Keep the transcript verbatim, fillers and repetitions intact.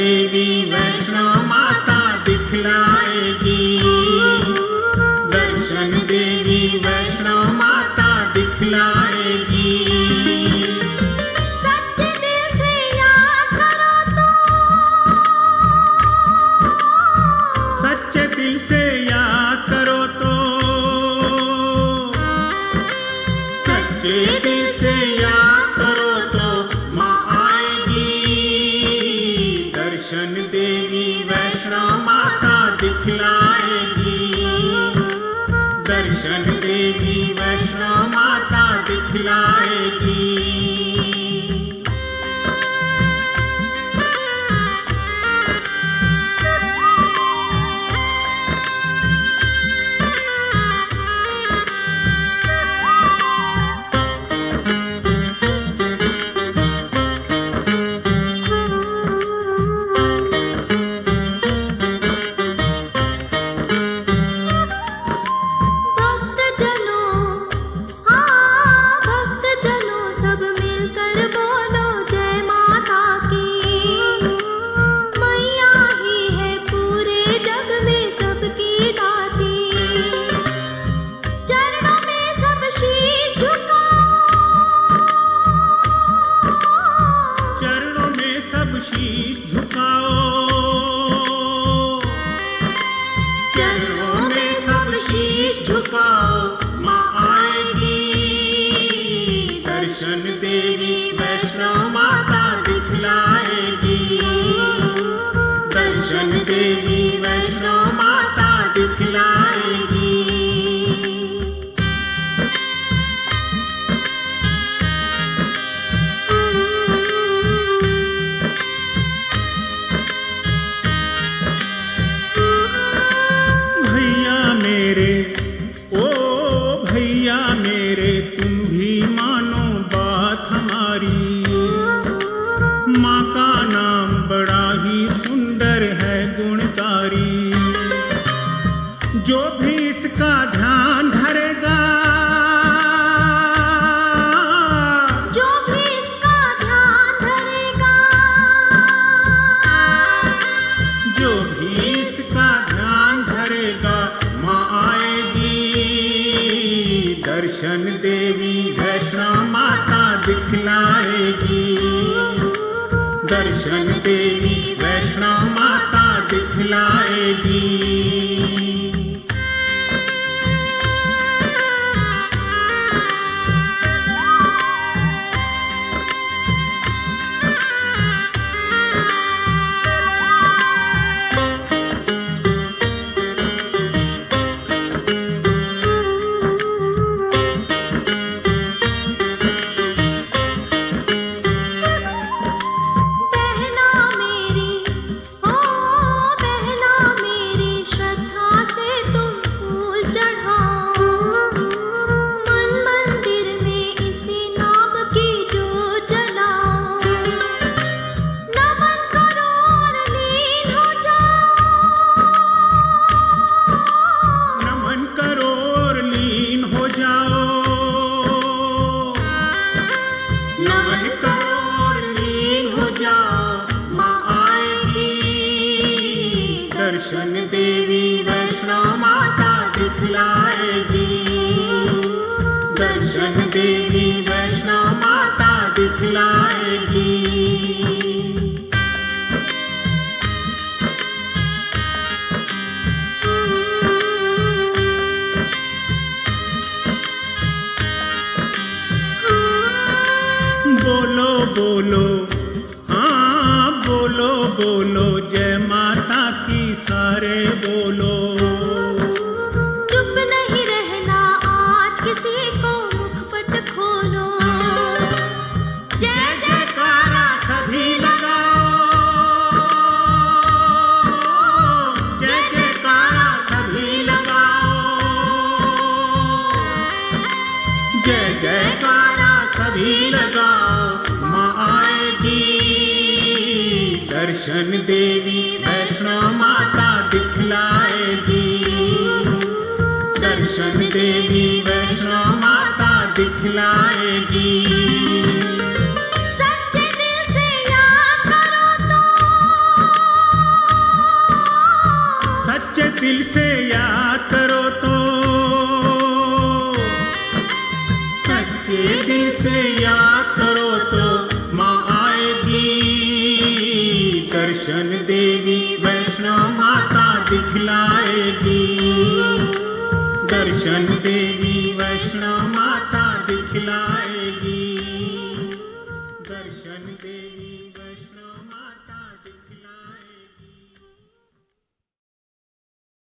देवी वैष्णो माता दिखलाएगी। दर्शन देवी वैष्णो माता दिखलाएगी। सच्चे दिल से याद करो तो, सच्चे दिल से याद करो तो, सच्चे दिल से याद करो तो माँ आएगी। दर्शन देवी वैष्णो माता दिखलाएगी। दर्शन देवी वैष्णो माता दिखलाएगी। दर्शन देवी वैष्णो माता दिखलाएगी। दर्शन देवी वैष्णो माता दिखलाएगी। भैया मेरे, ओ भैया मेरे, तुम भी मानो बात हमारी। माँ का नाम बड़ा ही सुंदर है गुणकारी। जो भी इसका ध्यान धरेगा, जो भी इसका ध्यान धरेगा, जो भी इसका ध्यान धरेगा माँ आएगी। दर्शन देवी वैष्णो माता दिखलाएगी। दर्शन देवी वैष्णो माता दिखलाएगी। दर्शन देवी वैष्णो माता दिखलाएगी। दर्शन देवी वैष्णो माता दिखलाएगी। बोलो बोलो, हाँ बोलो बोलो, जय माता की सारे बोलो। चुप नहीं रहना, आज किसी को मुखपट खोलो। जय जयकारा सभी लगाओ। जय जयकारा सभी लगाओ। जय जयकारा सभी लगाओ, माँ आएगी। दर्शन देवी वैष्णो माता दिखलाएगी। दर्शन देवी वैष्णो माता दिखलाएगी। सच्चे दिल से याद करो तो, दिल से याद करो तो, सच्चे दिल से याद करो तो माँ आएगी, दर्शन देवी वैष्णो माता दिखलाएगी, दर्शन देवी